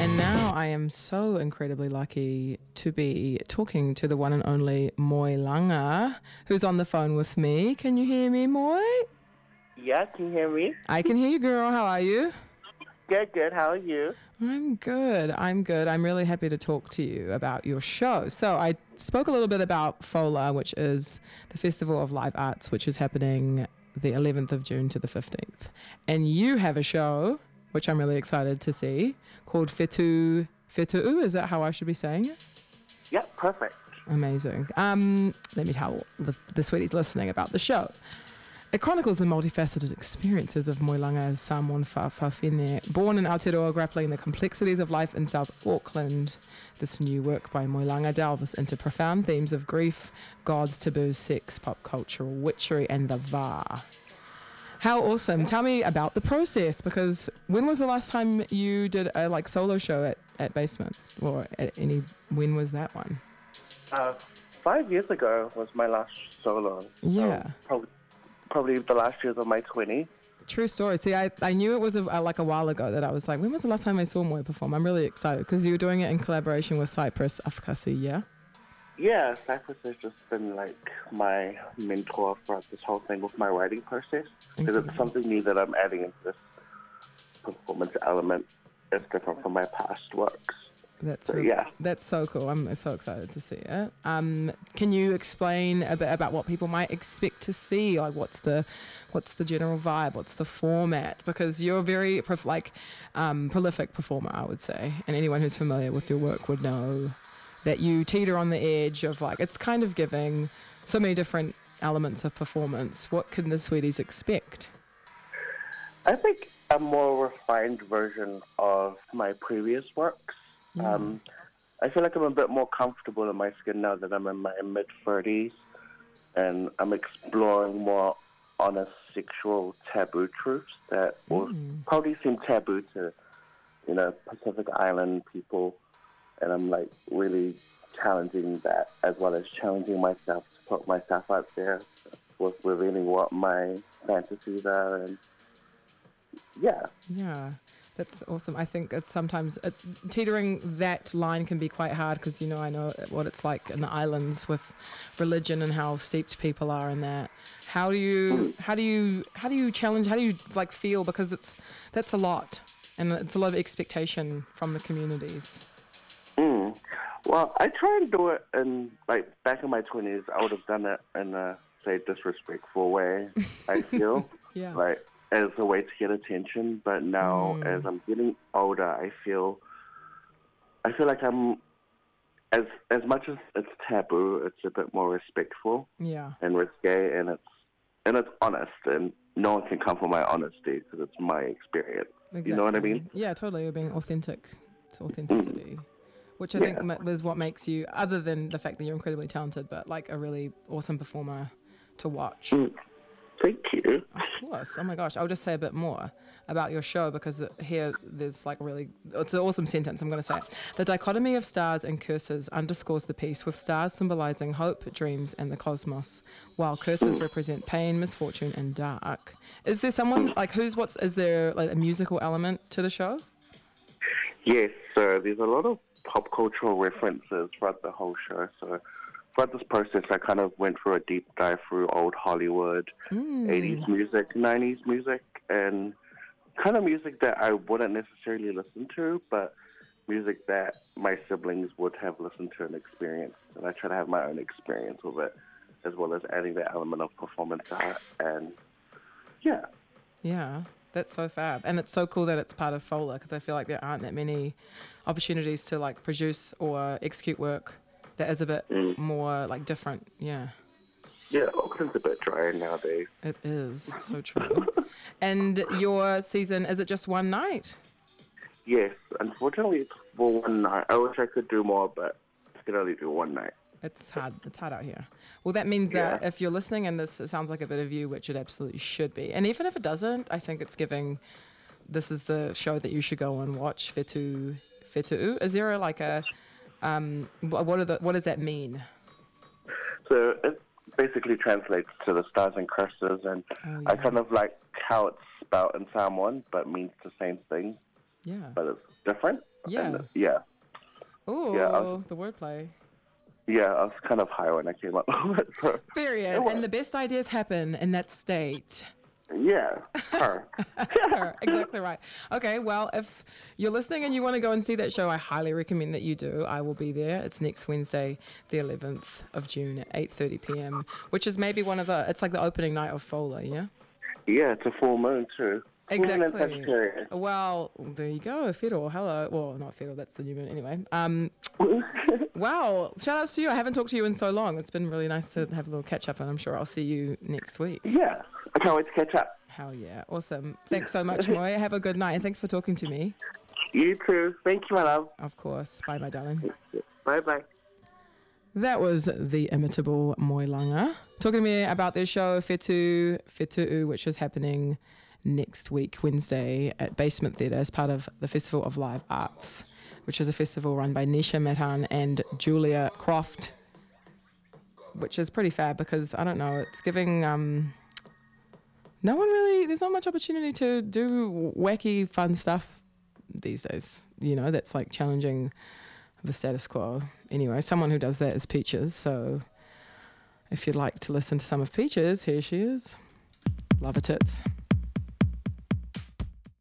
And now I am so incredibly lucky to be talking to the one and only Moilanga, who's on the phone with me. Can you hear me, Moi? Yeah, can you hear me? I can hear you, girl. How are you? Good. How are you? I'm good. I'm really happy to talk to you about your show. So I spoke a little bit about FOLA, which is the Festival of Live Arts, which is happening the 11th of June to the 15th. And you have a show, which I'm really excited to see, called Fetu'u. Is that how I should be saying it? Yeah, perfect. Amazing. Let me tell the sweeties listening about the show. It chronicles the multifaceted experiences of Moilanga Samoan Fa'afafine, born in Aotearoa, grappling the complexities of life in South Auckland. This new work by Moilanga delves into profound themes of grief, gods, taboos, sex, pop culture, witchery, and the va. How awesome. Tell me about the process, because when was the last time you did a solo show at Basement? Or when was that one? 5 years ago was my last solo. Yeah. So probably the last years of my 20s. True story. See, I knew it was a while ago that I was like, when was the last time I saw Moi perform? I'm really excited because you were doing it in collaboration with Cypress Afkasi, yeah? Yeah, Cypress has just been like my mentor throughout this whole thing with my writing process. Because it's something new that I'm adding into this performance element. It's different from my past works. That's so cool. I'm so excited to see it. Can you explain a bit about what people might expect to see? Like, what's the general vibe? What's the format? Because you're a very prolific performer, I would say, and anyone who's familiar with your work would know that you teeter on the edge of it's kind of giving so many different elements of performance. What can the sweeties expect? I think a more refined version of my previous works. I feel like I'm a bit more comfortable in my skin now that I'm in my mid-30s, and I'm exploring more honest sexual taboo truths that will probably seem taboo to, Pacific Island people, and I'm really challenging that as well as challenging myself to put myself out there with revealing what my fantasies are, and yeah. That's awesome. I think it's sometimes teetering that line can be quite hard because, I know what it's like in the islands with religion and how steeped people are in that. How do you challenge, how do you feel? Because that's a lot, and it's a lot of expectation from the communities. Well, I try and do it in, back in my 20s, I would have done it in a, say, disrespectful way, I feel. Yeah. As a way to get attention, but now as I'm getting older, I feel like I'm as much as it's taboo, it's a bit more respectful, and risque, and it's honest, and no one can come for my honesty because it's my experience. Exactly. You know what I mean? Yeah, totally. You're being authentic. It's authenticity, which I think is what makes you, other than the fact that you're incredibly talented, but a really awesome performer to watch. Thank you. Of course. Oh my gosh. I'll just say a bit more about your show because here there's it's an awesome sentence. I'm going to say it. The dichotomy of stars and curses underscores the piece, with stars symbolizing hope, dreams, and the cosmos, while curses represent pain, misfortune, and dark. Is there someone is there a musical element to the show? Yes. So there's a lot of pop cultural references throughout the whole show. So throughout this process, I kind of went through a deep dive through old Hollywood, 80s music, 90s music, and kind of music that I wouldn't necessarily listen to, but music that my siblings would have listened to and experienced. And I try to have my own experience with it, as well as adding that element of performance art. And Yeah, that's so fab. And it's so cool that it's part of FOLA, because I feel like there aren't that many opportunities to produce or execute work that is a bit more different, yeah. Yeah, Auckland's a bit drier nowadays. It is, so true. And your season, is it just one night? Yes, unfortunately it's for one night. I wish I could do more, but I can only do one night. It's hard out here. Well, that means that if you're listening and this sounds like a bit of you, which it absolutely should be, and even if it doesn't, I think it's giving, this is the show that you should go and watch, Fetu'u. Is there what does that mean? So it basically translates to the stars and curses, and I kind of like how it's spelled in Samoan, but means the same thing. Yeah. But it's different. Yeah. And, yeah. Ooh, Yeah, the wordplay. Yeah, I was kind of high when I came up with it. So, Period. And the best ideas happen in that state. yeah, her. Exactly right. Okay, well, if you're listening and you want to go and see that show, I highly recommend that you do. I will be there. It's next Wednesday, the 11th of June at 8:30 p.m., which is maybe it's like the opening night of Fola, yeah? Yeah, it's a full moon too. Exactly. Full moon in Sagittarius. Well, there you go. Fiddle. Hello. Well, not Fiddle. That's the new moon. Anyway. Wow. Shout outs to you. I haven't talked to you in so long. It's been really nice to have a little catch up, and I'm sure I'll see you next week. Yeah, I can't wait to catch up. Hell yeah. Awesome. Thanks so much, Moy. Have a good night, and thanks for talking to me. You too. Thank you, my love. Of course. Bye, my darling. Bye-bye. That was the imitable Moilanga talking to me about their show Whetu'u, which is happening next week, Wednesday, at Basement Theatre as part of the Festival of Live Arts, which is a festival run by Nisha Matan and Julia Croft, which is pretty fab because, I don't know, it's giving... there's not much opportunity to do wacky, fun stuff these days, that's like challenging the status quo. Anyway, someone who does that is Peaches, so if you'd like to listen to some of Peaches, here she is. Love her tits.